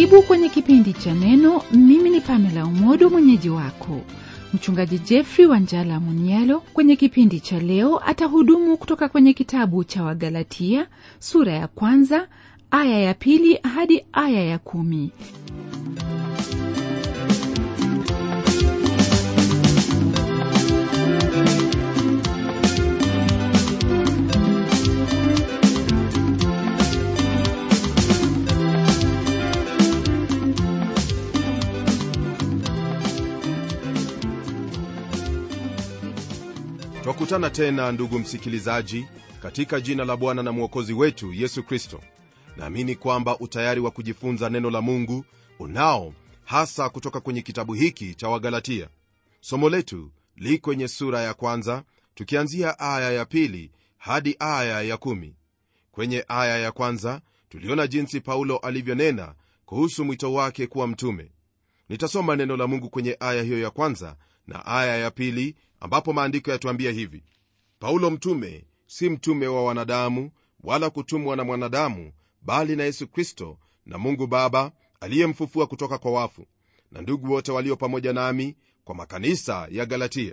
Karibu kwenye kipindi cha Neno. Mimi ni Pamela Umodo, mwenyeji wako. Mchungaji Jeffrey Wanjala Munialo kwenye kipindi cha leo atahudumu kutoka kwenye kitabu cha Wagalatia sura ya 1 aya ya 2 hadi aya ya 10. Twakutana tena ndugu msikilizaji, katika jina la Bwana na Mwokozi wetu Yesu Kristo. Naamini kwamba utayari wa kujifunza neno la Mungu unao, hasa kutoka kwenye kitabu hiki cha Wagalatia. Somo letu li kwenye sura ya 1 tukianzia aya ya 2 hadi aya ya 10. Kwenye aya ya 1 tuliona jinsi Paulo alivyonena kuhusu mwito wake kuwa mtume. Nitasoma neno la Mungu kwenye aya hiyo ya 1 na aya ya 2, ambapo maandiko yatuambia hivi: Paulo mtume, si mtume wa wanadamu wala kutumwa na mwanadamu, bali na Yesu Kristo na Mungu Baba aliyemfufua kutoka kwa wafu, na ndugu wote walio pamoja nami, kwa makanisa ya Galatia.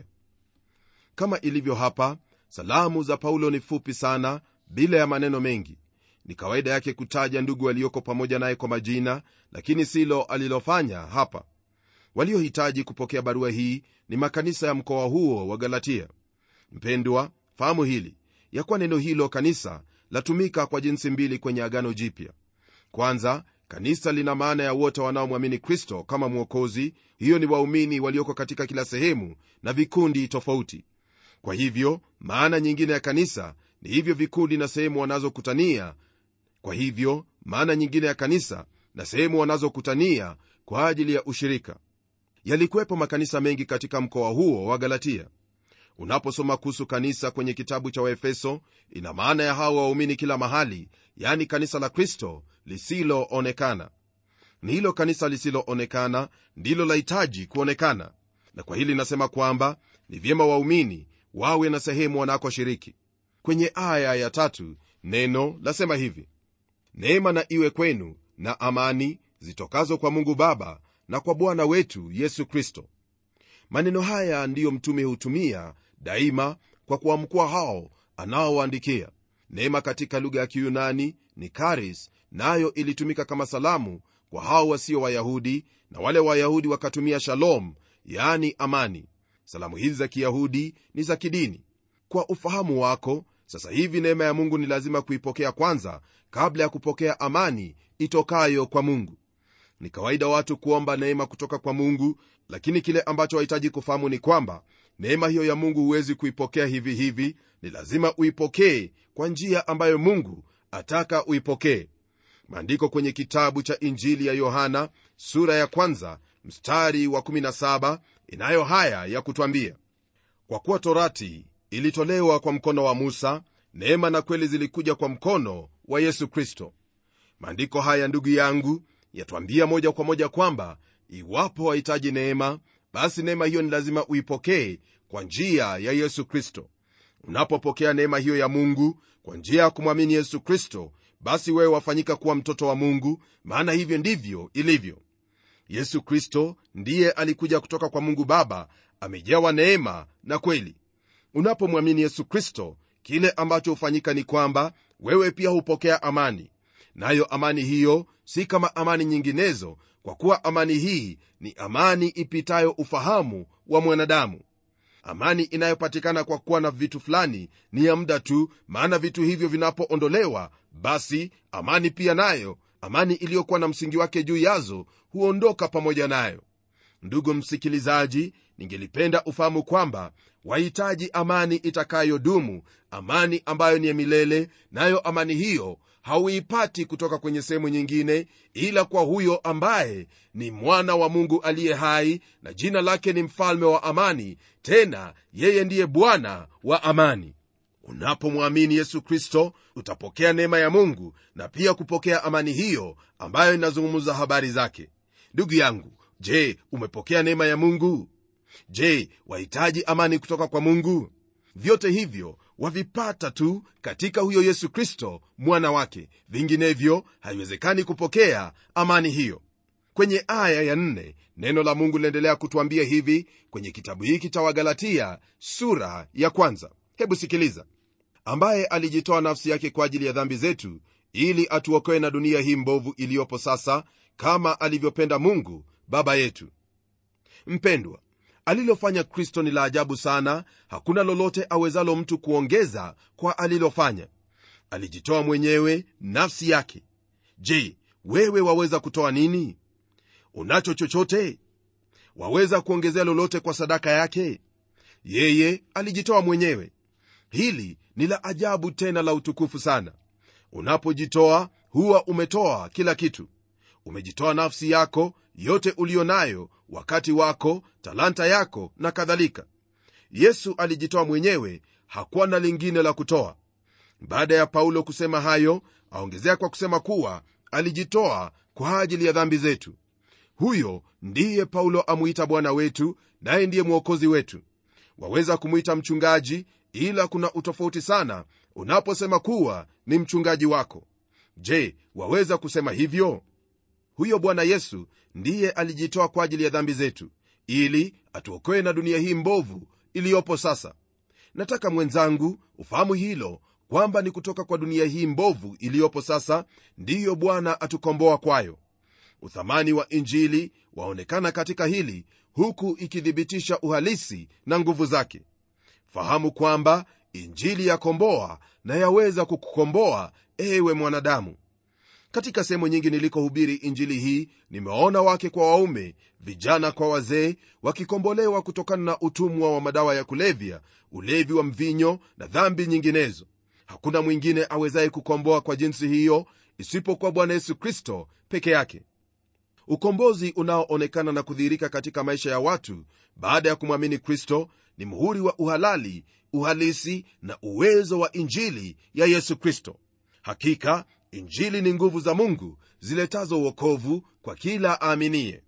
Kama ilivyo hapa, salamu za Paulo ni fupi sana, bila ya maneno mengi. Ni kawaida yake kutaja ndugu walioko pamoja naye kwa majina, lakini silo alilofanya hapa. Waliohitaji kupokea barua hii ni makanisa ya mkoa huo wa Galatia. Mpendwa, fahamu hili, ya kuwa neno hilo kanisa latumika kwa jinsi mbili kwenye Agano Jipya. Kwanza, kanisa lina maana ya wote wanaomwamini Kristo kama Mwokozi. Hiyo ni waumini walioko katika kila sehemu na vikundi tofauti. Kwa hivyo, maana nyingine ya kanisa ni hivyo vikundi na sehemu wanazokutania. Kwa hivyo, maana nyingine ya kanisa na sehemu wanazokutania kwa ajili ya ushirika. Yalikuwepo makanisa mengi katika mkoa huo wa Galatia. Unaposoma kuhusu kanisa kwenye kitabu cha Waefeso, ina maana ya hao waumini kila mahali, yani kanisa la Kristo lisiloonekana. Ni hilo kanisa lisiloonekana ndilo lahitaji kuonekana, na kwa hili nasema kwamba ni vyema waumini wawe na sehemu wanakoshiriki. Kwenye aya ya 3 neno lasema hivi: neema na iwe kwenu na amani zitokazo kwa Mungu Baba na kwa Bwana wetu Yesu Kristo. Maneno haya ndiyo mtume hutumia daima kwa kuamkua hao anaowaandikia. Neema katika lugha ya Kiyunani ni charis, nayo ilitumika kama salamu kwa hao wasio Wayahudi, na wale Wayahudi wakatumia shalom, yani amani. Salamu hizi za Kiyahudi ni za kidini. Kwa ufahamu wako, sasa hivi neema ya Mungu ni lazima kuipokea kwanza kabla ya kupokea amani itokayo kwa Mungu. Ni kawaida watu kuomba neema kutoka kwa Mungu, lakini kile ambacho wahitaji kufahamu ni kwamba neema hiyo ya Mungu huwezi kuipokea hivi hivi. Ni lazima uipokee kwa njia ambayo Mungu ataka uipokee. Maandiko kwenye kitabu cha Injili ya Yohana sura ya 1 mstari wa 17 inayo haya ya kutwambia: kwa kuwa torati ilitolewa kwa mkono wa Musa, neema na kweli zilikuja kwa mkono wa Yesu Kristo. Maandiko haya, ndugu yangu, yatuambia moja kwa moja kwamba iwapo wahitaji neema, basi neema hiyo ni lazima uipokee kwa njia ya Yesu Kristo. Unapopokea neema hiyo ya Mungu kwa njia ya kumwamini Yesu Kristo, basi wewe wafanyika kuwa mtoto wa Mungu, maana hivyo ndivyo ilivyo. Yesu Kristo ndiye alikuja kutoka kwa Mungu Baba, amejawa neema na kweli. Unapomwamini Yesu Kristo, kile ambacho hufanyika ni kwamba wewe pia hupokea amani. Nayo amani hiyo si kama amani nyinginezo, kwa kuwa amani hii ni amani ipitayo ufahamu wa mwanadamu. Amani inayopatikana kwa kuwa na vitu fulani ni ya muda tu, maana vitu hivyo vinapoondolewa, basi amani pia nayo, amani iliyokuwa na msingi wake juu yazo, huondoka pamoja nayo. Ndugu msikilizaji, ningelipenda ufahamu kwamba wahitaji amani itakayodumu, amani ambayo ni ya milele, nayo amani hiyo hauipati kutoka kwenye sehemu nyingine ila kwa huyo ambaye ni mwana wa Mungu aliye hai, na jina lake ni mfalme wa amani, tena yeye ndiye Bwana wa amani. Unapomwamini Yesu Kristo, utapokea neema ya Mungu na pia kupokea amani hiyo ambayo inazungumza habari zake. Ndugu yangu, je, umepokea neema ya Mungu? Je, wahitaji amani kutoka kwa Mungu? Vyote hivyo wavipata tu katika huyo Yesu Kristo mwana wake, vinginevyo haiwezekani kupokea amani hiyo. Kwenye aya ya 4 neno la Mungu liendelea kutuambia hivi kwenye kitabu hiki cha Wagalatia sura ya 1. Hebu sikiliza: ambaye alijitoa nafsi yake kwa ajili ya dhambi zetu, ili atuokoe na dunia hii mbovu iliyopo sasa, kama alivyopenda Mungu Baba yetu. Mpendwa, alilofanya Kristo ni la ajabu sana. Hakuna lolote awezalo mtu kuongeza kwa alilofanya. Alijitoa mwenyewe nafsi yake. Je, wewe waweza kutoa nini? Unacho chochote? Waweza kuongezea lolote kwa sadaka yake? Yeye alijitoa mwenyewe. Hili ni la ajabu tena la utukufu sana. Unapojitoa huwa umetoa kila kitu. Umejitoa nafsi yako yote ulionayo, wakati wako, talanta yako na kadhalika. Yesu alijitoa mwenyewe, hakuwa na lingine la kutoa. Baada ya Paulo kusema hayo, aongezea kwa kusema kuwa alijitoa kwa ajili ya dhambi zetu. Huyo ndiye Paulo amuita Bwana wetu, naye ndiye mwokozi wetu. Waweza kumuita mchungaji, ila kuna utofauti sana unaposema kuwa ni mchungaji wako. Je, waweza kusema hivyo? Huyo Bwana Yesu ndiye alijitoa kwa ajili ya dhambi zetu, ili atuokoe na dunia hii mbovu iliyopo sasa. Nataka mwenzangu ufahamu hilo, kwamba ni kutoka kwa dunia hii mbovu iliyopo sasa ndiyo Bwana atukomboa kwayo. Uthamani wa Injili waonekana katika hili, huku ikithibitisha uhalisi na nguvu zake. Fahamu kwamba Injili yakomboa na yaweza kukukomboa ewe mwanadamu. Katika sehemu nyingi nilikohubiri Injili hii, nimeona wake kwa waume, vijana kwa wazee, wakikombolewa kutokana na utumwa wa madawa ya kulevya, ulevi wa mvinyo na dhambi nyinginezo. Hakuna mwingine awezaye kukomboa kwa jinsi hiyo isipokuwa Bwana Yesu Kristo peke yake. Ukombozi unaoonekana na kudhihirika katika maisha ya watu baada ya kumwamini Kristo ni muhuri wa uhalali, uhalisi na uwezo wa Injili ya Yesu Kristo. Hakika Injili ni nguvu za Mungu ziletazo wokovu kwa kila aaminie.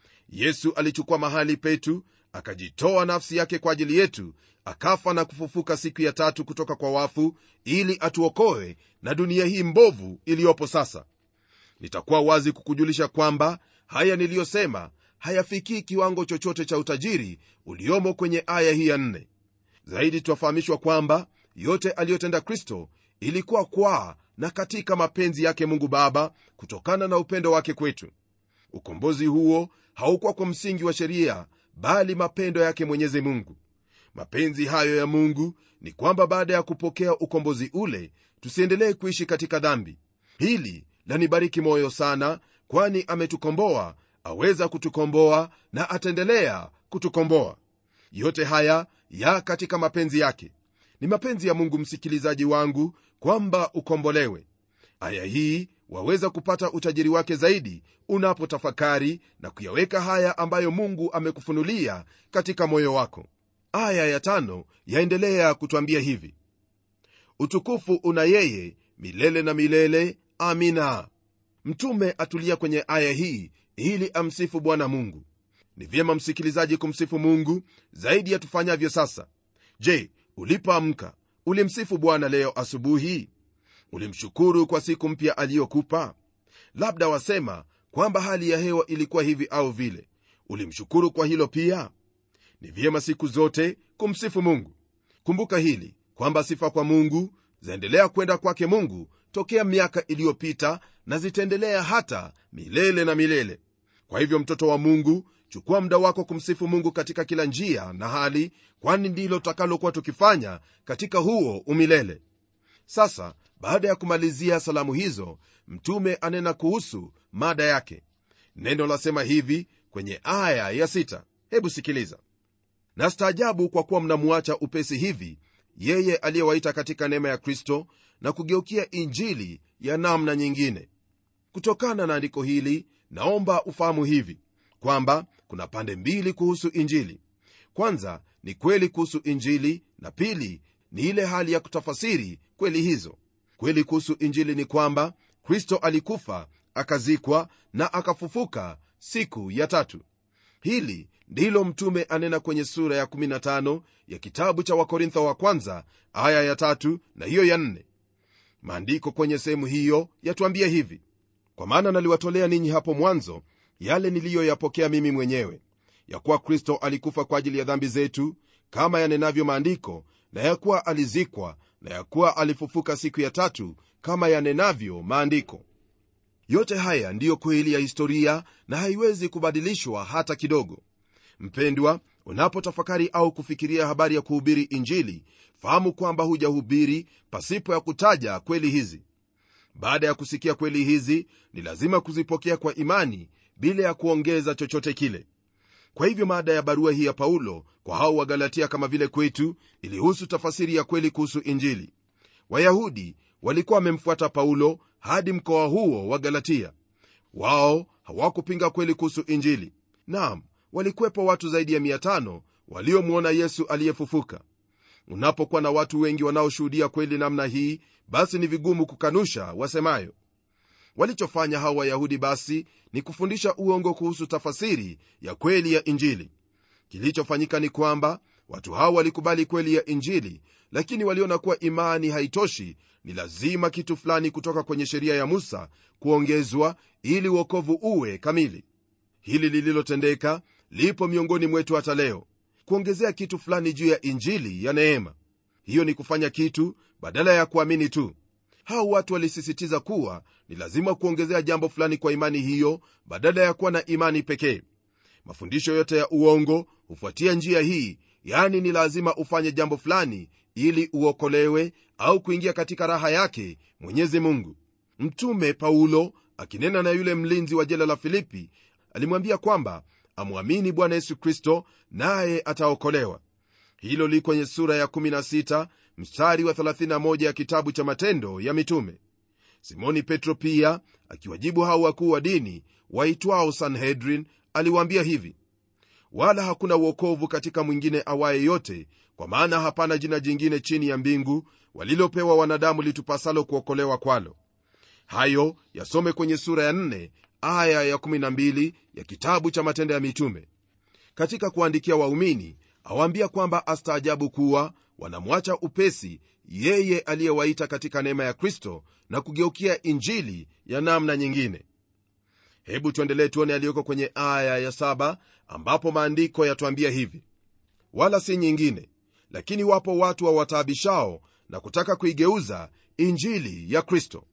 Yesu alichukua mahali petu, akajitoa nafsi yake kwa ajili yetu, akafa na kufufuka siku ya tatu kutoka kwa wafu, ili atuokoe na dunia hii mbovu iliyopo sasa. Nitakuwa wazi kukujulisha kwamba haya niliyosema hayafikii kiwango chochote cha utajiri uliomo kwenye aya hii ya 4. Zaidi tuwafahamishwa kwamba yote aliyotenda Kristo ilikuwa kwa na katika mapenzi yake Mungu Baba, kutokana na upendo wake kwetu. Ukombozi huo haukuwa kwa msingi wa sheria, bali mapendo yake Mwenyezi Mungu. Mapenzi hayo ya Mungu ni kwamba baada ya kupokea ukombozi ule, tusiendelee kuishi katika dhambi. Hili lanibariki moyo sana, kwani ametukomboa, aweza kutukomboa na ataendelea kutukomboa. Yote haya ya katika mapenzi yake. Ni mapenzi ya Mungu, msikilizaji wangu, kwamba ukombolewe. Aya hii waweza kupata utajiri wake zaidi unapotafakari na kuyaweka haya ambayo Mungu amekufunulia katika moyo wako. Aya ya 5 yaendelea kutuambia hivi: utukufu una yeye milele na milele, amina. Mtume atulia kwenye aya hii ili amsifu Bwana Mungu. Ni vyema msikilizaji kumsifu Mungu zaidi ya tufanyavyo sasa. Je, ulipoamka ulimsifu Bwana leo asubuhi? Ulimshukuru kwa siku mpya aliyokupa? Labda wasema kwamba hali ya hewa ilikuwa hivi au vile. Ulimshukuru kwa hilo pia? Ni vyema siku zote kumsifu Mungu. Kumbuka hili kwamba sifa kwa Mungu zaendelea kwenda kwake Mungu tokea miaka iliyopita na zitaendelea hata milele na milele. Kwa hivyo mtoto wa Mungu, chukua muda wako kumsifu Mungu katika kila njia na hali, kwani ndilo tutakalokuwa tukifanya katika huo umilele. Sasa baada ya kumalizia salamu hizo, mtume anena kuhusu mada yake. Neno lasema hivi kwenye aya ya 6. Hebu sikiliza: na staajabu kwa kuwa mnamuacha upesi hivi yeye aliyewaita katika neema ya Kristo na kugeukia injili ya namna nyingine. Kutokana na andiko hili, naomba ufahamu hivi kwamba kuna pande mbili kuhusu injili. Kwanza ni kweli kuhusu injili, na pili ni ile hali ya kutafasiri kweli hizo. Kweli kuhusu injili ni kwamba Kristo alikufa, akazikwa na akafufuka siku ya tatu. Hili ndilo mtume anena kwenye sura ya 15 ya kitabu cha Wakorintho wa kwanza aya ya 3 na hiyo ya 4. Maandiko kwenye sehemu hiyo yatuambia hivi: kwa maana naliwatolea ninyi hapo mwanzo yale niliyoyapokea mimi mwenyewe, ya kuwa Kristo alikufa kwa ajili ya dhambi zetu kama yanenavyo maandiko, na ya kuwa alizikwa, na ya kuwa alifufuka siku ya tatu kama yanenavyo maandiko. Yote haya ndiyo kweli ya historia na haiwezi kubadilishwa hata kidogo. Mpendwa, unapotafakari au kufikiria habari ya kuhubiri Injili, fahamu kwamba hujahubiri pasipo ya kutaja kweli hizi. Baada ya kusikia kweli hizi, ni lazima kuzipokea kwa imani bila ya kuongeza chochote kile. Kwa hivyo mada ya barua hii ya Paulo kwa hao wa Galatia, kama vile kwetu, ilihusu tafasiri ya kweli kuhusu Injili. Wayahudi walikuwa wamemfuata Paulo hadi mkoa huo wa Galatia. Wao hawakupinga kweli kuhusu Injili. Naam, walikuwepo watu zaidi ya 500 waliomwona Yesu aliyefufuka. Unapokuwa na watu wengi wanaoshuhudia kweli namna hii, basi ni vigumu kukanusha wasemayo. Walichofanya hao Wayahudi basi ni kufundisha uongo kuhusu tafasiri ya kweli ya Injili. Kilichofanyika ni kwamba watu hao walikubali kweli ya Injili, lakini waliona kuwa imani haitoshi, ni lazima kitu fulani kutoka kwenye sheria ya Musa kuongezwa ili wokovu uwe kamili. Hili lililotendeka lipo miongoni mwetu hata leo, kuongezea kitu fulani juu ya Injili ya neema. Hiyo ni kufanya kitu badala ya kuamini tu. Hao watu walisisitiza kuwa ni lazima kuongezea jambo fulani kwa imani hiyo badala ya kuwa na imani pekee. Mafundisho yote ya uongo hufuatia njia hii, yani ni lazima ufanye jambo fulani ili uokolewe au kuingia katika raha yake Mwenyezi Mungu. Mtume Paulo akinena na yule mlinzi wa jela la Filipi alimwambia kwamba amwamini Bwana Yesu Kristo naye ataokolewa. Hilo liko kwenye sura ya 16 mstari wa 31 ya kitabu cha Matendo ya Mitume. Simoni Petro pia akiwajibu hao wakuu wa dini waitwao Sanhedrin aliwaambia hivi: wala hakuna wokovu katika mwingine awaye yote, kwa maana hapana jina jingine chini ya mbingu walilopewa wanadamu litupasalo kuokolewa kwalo. Hayo yasome kwenye sura ya 4 aya ya 12 ya kitabu cha Matendo ya Mitume. Katika kuandikia waumini awaambia kwamba astaajabu kuwa wanamwacha upesi yeye aliyewaita katika neema ya Kristo na kugeukia Injili ya namna nyingine. Hebu tuendelee tuone aliyoko kwenye aya ya 7, ambapo maandiko yatuambia hivi: wala si nyingine, lakini wapo watu wawataabishao na kutaka kuigeuza Injili ya Kristo.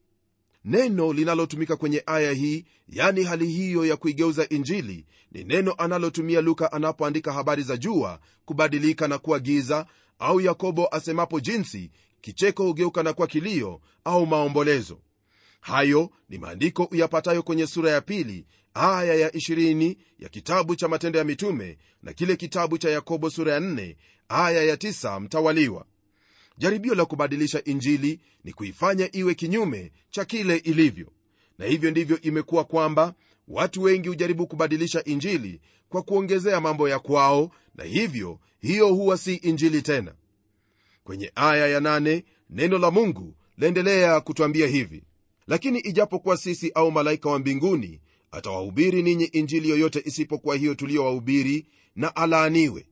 Neno linalotumika kwenye aya hii, yani hali hiyo ya kuigeuza Injili, ni neno analotumia Luka anapoandika habari za jua kubadilika na kuwa giza, au Yakobo asemapo jinsi kicheko hugeuka na kuwa kilio au maombolezo. Hayo ni maandiko uyapatayo kwenye sura ya 2 aya ya 20 ya kitabu cha Matendo ya Mitume na kile kitabu cha Yakobo sura ya 4 aya ya 9 mtawaliwa. Jaribio la kubadilisha Injili ni kuifanya iwe kinyume cha kile ilivyo, na hivyo ndivyo imekuwa kwamba watu wengi hujaribu kubadilisha Injili kwa kuongezea mambo ya kwao, na hivyo hiyo huwa si Injili tena. Kwenye aya ya 8 neno la Mungu laendelea kutuambia hivi: lakini ijapokuwa sisi au malaika wa mbinguni atawahubiri ninyi Injili yoyote isipokuwa hiyo tuliyowahubiri, na alaaniwe.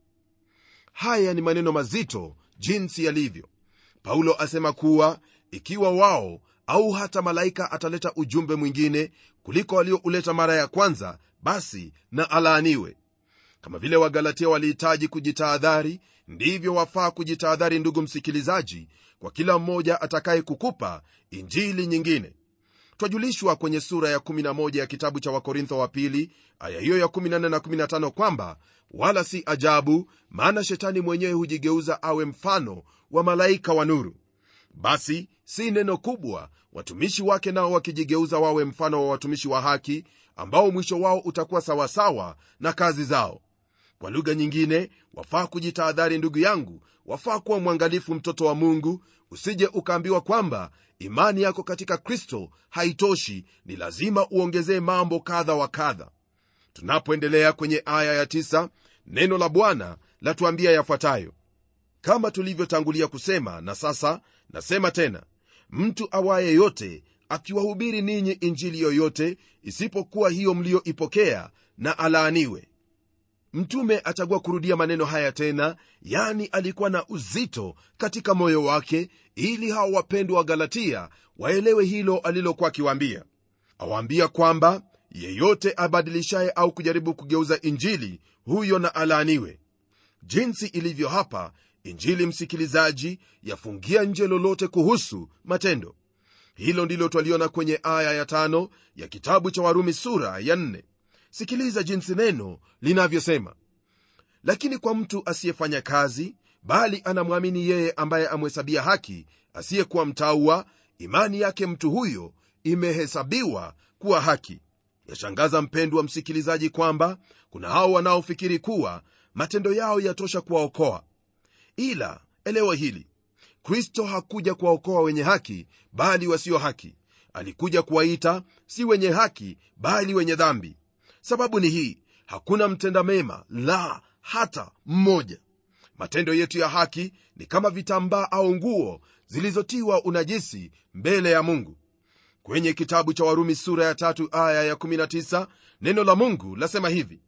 Haya ni maneno mazito jinsi yalivyo. Paulo asema kuwa ikiwa wao au hata malaika ataleta ujumbe mwingine kuliko waliouleta mara ya kwanza, basi na alaaniwe. Kama vile Wagalatia walihitaji kujitahadhari, ndivyo wafaa kujitahadhari, ndugu msikilizaji, kwa kila mmoja atakaye kukupa Injili nyingine. Twajulishwa kwenye sura ya 11 ya kitabu cha Wakorintho wa pili aya hiyo ya 14 na 15 kwamba wala si ajabu, maana shetani mwenyewe hujigeuza awe mfano wa malaika wa nuru. Basi si neno kubwa watumishi wake nao wakijigeuza wawe mfano wa watumishi wa haki, ambao mwisho wao utakuwa sawasawa na kazi zao. Kwa lugha nyingine, wafaa kujitahadhari ndugu yangu, wafaa kuwa mwangalifu mtoto wa Mungu, usije ukaambiwa kwamba imani yako katika Kristo haitoshi, ni lazima uongezee mambo kadha wa kadha. Tunapoendelea kwenye aya ya 9, neno la Bwana latuambia yafuatayo: kama tulivyotangulia kusema, na sasa nasema tena, mtu awaye yote akiwahubiri ninyi Injili yoyote isipokuwa hiyo mlioipokea, na alaaniwe. Mtume achagua kurudia maneno haya tena, yani alikuwa na uzito katika moyo wake, ili hao wapendwa wa Galatia waelewe hilo alilokuwa akiwaambia. Awaambia kwamba yeyote abadilishaye au kujaribu kugeuza injili, huyo na alaaniwe. Jinsi ilivyo hapa, injili, msikilizaji, yafungia nje lolote kuhusu matendo. Hilo ndilo twaliona kwenye aya ya 5 ya kitabu cha Warumi sura ya 4. Sikiliza jinsi neno linavyosema: lakini kwa mtu asiyefanya kazi, bali anamwamini yeye ambaye amhesabia haki, asiyekuwa mtauwa, imani yake mtu huyo imehesabiwa kuwa haki. Yashangaza mpendwa msikilizaji, kwamba kuna hao wanaofikiri kuwa matendo yao yatosha kuwaokoa. Ila elewa hili: Kristo hakuja kuwaokoa wenye haki, bali wasio haki. Alikuja kuwaita si wenye haki, bali wenye dhambi. Sababu ni hii: hakuna mtenda mema, la hata mmoja. Matendo yetu ya haki ni kama vitambaa au nguo zilizotiwa unajisi mbele ya Mungu. Kwenye kitabu cha Warumi sura ya 3 aya ya 19, neno la Mungu lasema hivi: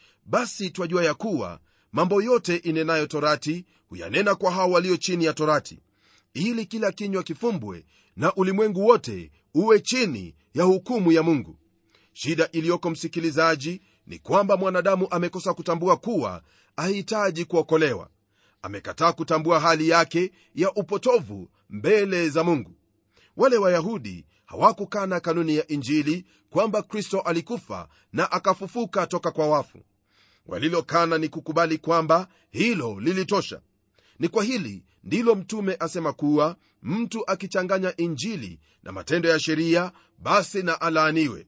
basi twajua ya kuwa mambo yote inenayo torati huyanena kwa hao walio chini ya torati, ili kila kinywa kifumbwe na ulimwengu wote uwe chini ya hukumu ya Mungu. Shida iliyoko, msikilizaji, ni kwamba mwanadamu amekosa kutambua kuwa ahitaji kuokolewa. Amekataa kutambua hali yake ya upotovu mbele za Mungu. Wale Wayahudi hawakukana kanuni ya Injili, kwamba Kristo alikufa na akafufuka toka kwa wafu. Walilokana ni kukubali kwamba hilo lilitosha. Ni kwa hili ndilo mtume asema kuwa mtu akichanganya Injili na matendo ya sheria, basi na alaaniwe.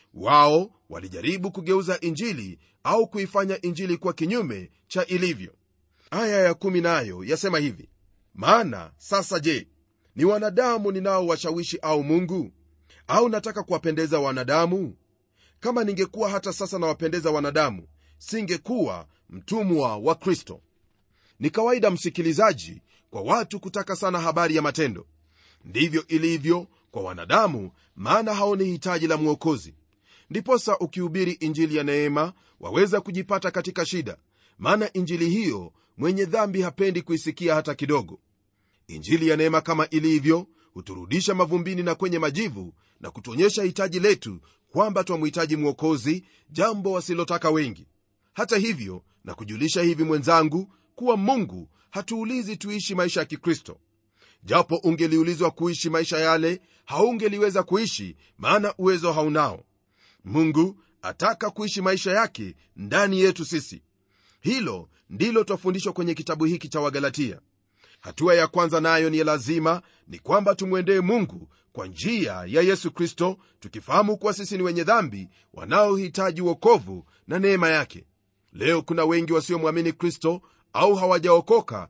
Wao walijaribu kugeuza Injili au kuifanya Injili kwa kinyume cha ilivyo. Aya ya 10 nayo yasema hivi: maana sasa je, ni wanadamu ninaowashawishi au Mungu? Au nataka kuwapendeza wanadamu? Kama ningekuwa hata sasa nawapendeza wanadamu, singekuwa mtumwa wa Kristo. Ni kawaida, msikilizaji, kwa watu kutaka sana habari ya matendo. Ndivyo ilivyo kwa wanadamu, maana haoni hitaji la mwokozi. Ndiposa ukihubiri injili ya neema, waweza kujipata katika shida, maana injili hiyo mwenye dhambi hapendi kuisikia hata kidogo. Injili ya neema kama ilivyo huturudisha mavumbini na kwenye majivu, na kutuonyesha hitaji letu, kwamba twamhitaji mwokozi, jambo wasilotaka wengi. Hata hivyo, na kujulisha hivi mwenzangu, kuwa Mungu hatuulizi tuishi maisha ya Kikristo. Japo ungeliulizwa kuishi maisha yale, haungeliweza kuishi, maana uwezo haunao. Mungu ataka kuishi maisha yake ndani yetu sisi. Hilo ndilo twafundishwa kwenye kitabu hiki cha Wagalatia. Hatua ya kwanza nayo ni lazima, ni kwamba tumwendee Mungu kwa njia ya Yesu Kristo, tukifahamu kuwa sisi ni wenye dhambi wanaohitaji wokovu na neema yake. Leo kuna wengi wasiomwamini Kristo au hawajaokoka,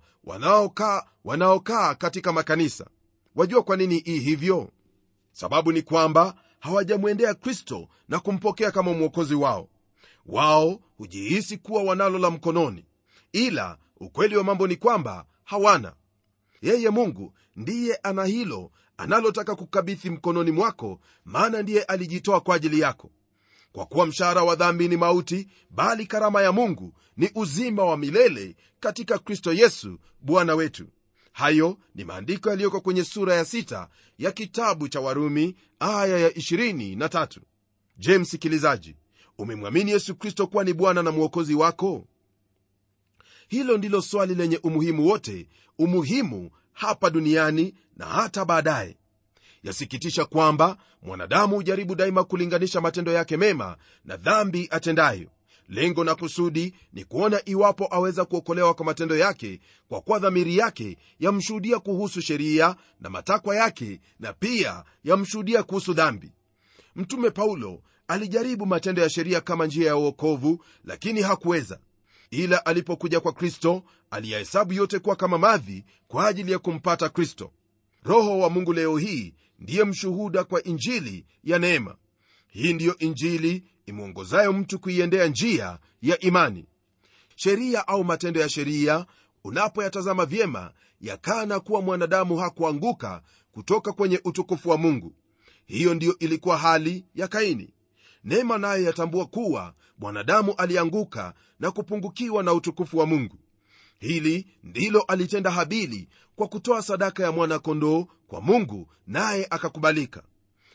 wanaokaa katika makanisa. Wajua kwa nini hii hivyo? Sababu ni kwamba hawajamwendea Kristo na kumpokea kama mwokozi wao. Wao hujihisi kuwa wanalo la mkononi, ila ukweli wa mambo ni kwamba hawana. Yeye Mungu ndiye ana hilo analotaka kukabidhi mkononi mwako, maana ndiye alijitoa kwa ajili yako. Kwa kuwa mshahara wa dhambi ni mauti, bali karama ya Mungu ni uzima wa milele katika Kristo Yesu Bwana wetu. Hayo ni maandiko yaliyoko kwenye sura ya 6 ya kitabu cha Warumi aya ya 23. Je, msikilizaji, umemwamini Yesu Kristo kuwa ni Bwana na Mwokozi wako? Hilo ndilo swali lenye umuhimu wote, umuhimu hapa duniani na hata baadaye. Yasikitisha kwamba mwanadamu hujaribu daima kulinganisha matendo yake mema na dhambi atendayo. Lengo na kusudi ni kuona iwapo aweza kuokolewa kwa matendo yake, kwa kuwa dhamiri yake yamshuhudia kuhusu sheria na matakwa yake, na pia yamshuhudia kuhusu dhambi. Mtume Paulo alijaribu matendo ya sheria kama njia ya wokovu, lakini hakuweza. Ila alipokuja kwa Kristo, aliyahesabu yote kuwa kama mavi kwa ajili ya kumpata Kristo. Roho wa Mungu leo hii ndiye mshuhuda kwa injili ya neema. Hii ndiyo injili imwongozayo mtu kuiendea njia ya imani. Sheria au matendo ya sheria, unapoyatazama vyema, yakana kuwa mwanadamu hakuanguka kutoka kwenye utukufu wa Mungu. Hiyo ndiyo ilikuwa hali ya Kaini. Neema nayo yatambua kuwa mwanadamu alianguka na kupungukiwa na utukufu wa Mungu. Hili ndilo alitenda Habili kwa kutoa sadaka ya mwana kondoo kwa Mungu, naye akakubalika.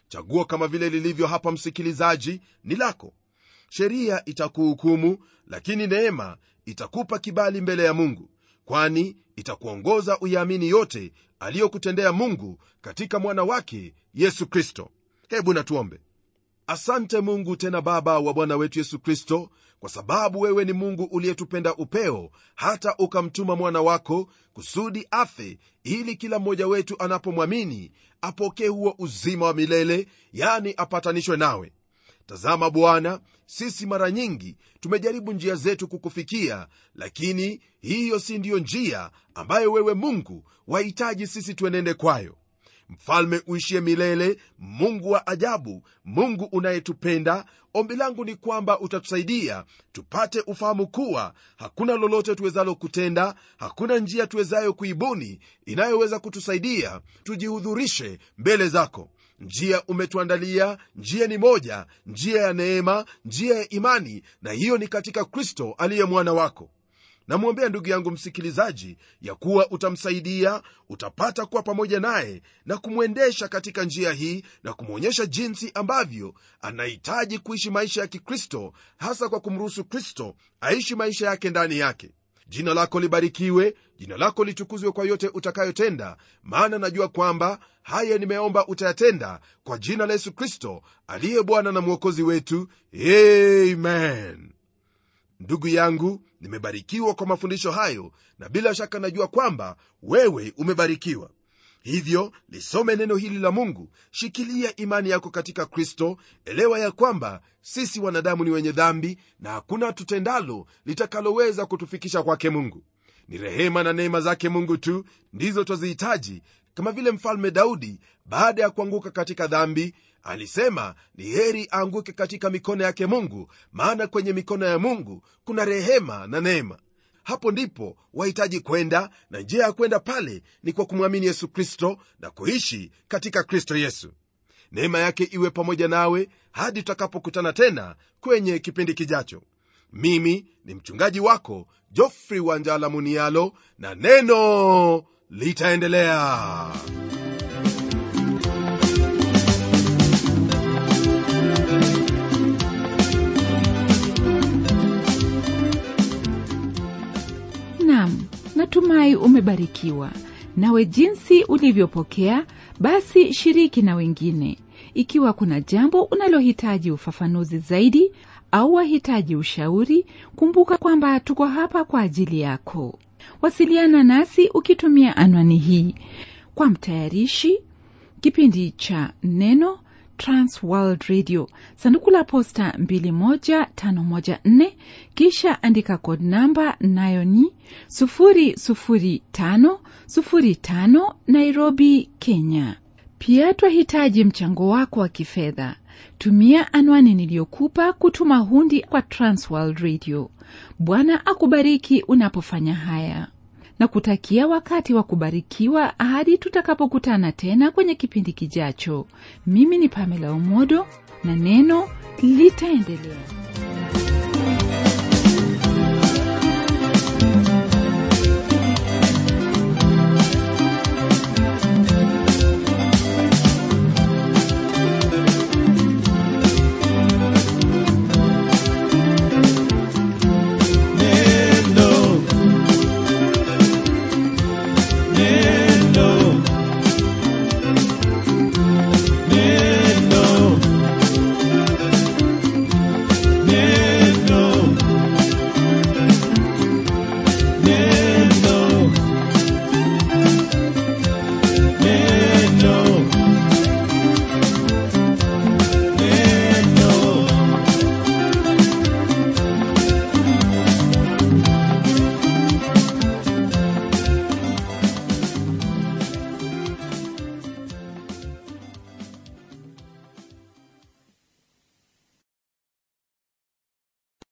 Chaguo kama vile lilivyo hapa, msikilizaji, ni lako. Sheria itakuhukumu, lakini neema itakupa kibali mbele ya Mungu, kwani itakuongoza uyaamini yote aliyokutendea Mungu katika mwana wake Yesu Kristo. Hebu na tuombe. Asante Mungu tena Baba wa Bwana wetu Yesu Kristo, kwa sababu wewe ni Mungu uliyetupenda upeo hata ukamtuma mwana wako kusudi afe, ili kila mmoja wetu anapomwamini apokee huo uzima wa milele, yani apatanishwe nawe. Tazama Bwana, sisi mara nyingi tumejaribu njia zetu kukufikia, lakini hiyo si ndiyo njia ambayo wewe Mungu wahitaji sisi tuenende kwayo. Mfalme uishie milele, Mungu wa ajabu, Mungu unayetupenda, ombi langu ni kwamba utatusaidia tupate ufahamu kuwa hakuna lolote tuwezalo kutenda, hakuna njia tuwezayo kuibuni inayoweza kutusaidia tujihudhurishe mbele zako. Njia umetuandalia, njia ni moja, njia ya neema, njia ya imani, na hiyo ni katika Kristo aliye mwana wako. Namwombea ndugu yangu msikilizaji ya kuwa utamsaidia, utapata kuwa pamoja naye na kumwendesha katika njia hii, na kumwonyesha jinsi ambavyo anahitaji kuishi maisha ya Kikristo, hasa kwa kumruhusu Kristo aishi maisha yake ndani yake. Jina lako libarikiwe, jina lako litukuzwe kwa yote utakayotenda, maana najua kwamba haya nimeomba utayatenda kwa jina la Yesu Kristo aliye Bwana na Mwokozi wetu. Amen. Ndugu yangu, nimebarikiwa kwa mafundisho hayo, na bila shaka najua kwamba wewe umebarikiwa. Hivyo lisome neno hili la Mungu, shikilia imani yako katika Kristo, elewa ya kwamba sisi wanadamu ni wenye dhambi na hakuna tutendalo litakaloweza kutufikisha kwake Mungu. Ni rehema na neema zake Mungu tu ndizo twazihitaji, kama vile mfalme Daudi baada ya kuanguka katika dhambi alisema ni heri aanguke katika mikono yake Mungu, maana kwenye mikono ya Mungu kuna rehema na neema. Hapo ndipo wahitaji kwenda, na njia ya kwenda pale ni kwa kumwamini Yesu Kristo na kuishi katika Kristo Yesu. Neema yake iwe pamoja nawe hadi tutakapokutana tena kwenye kipindi kijacho. Mimi ni mchungaji wako Geoffrey Wanjala Munialo, na neno litaendelea. Natumai umebarikiwa. Nawe jinsi ulivyopokea, basi shiriki na wengine. Ikiwa kuna jambo unalohitaji ufafanuzi zaidi au wahitaji ushauri, kumbuka kwamba tuko hapa kwa ajili yako. Wasiliana nasi ukitumia anwani hii. Kwa mtayarishi kipindi cha Neno, Trans World Radio, sanduku la posta 21514, kisha andika code namba, nayo ni 00505, Nairobi, Kenya. Pia twahitaji mchango wako wa kifedha. Tumia anwani niliyokupa kutuma hundi kwa Trans World Radio. Bwana akubariki unapofanya haya, na kutakia wakati wa kubarikiwa hadi tutakapokutana tena kwenye kipindi kijacho. Mimi ni Pamela Omodo, na neno litaendelea.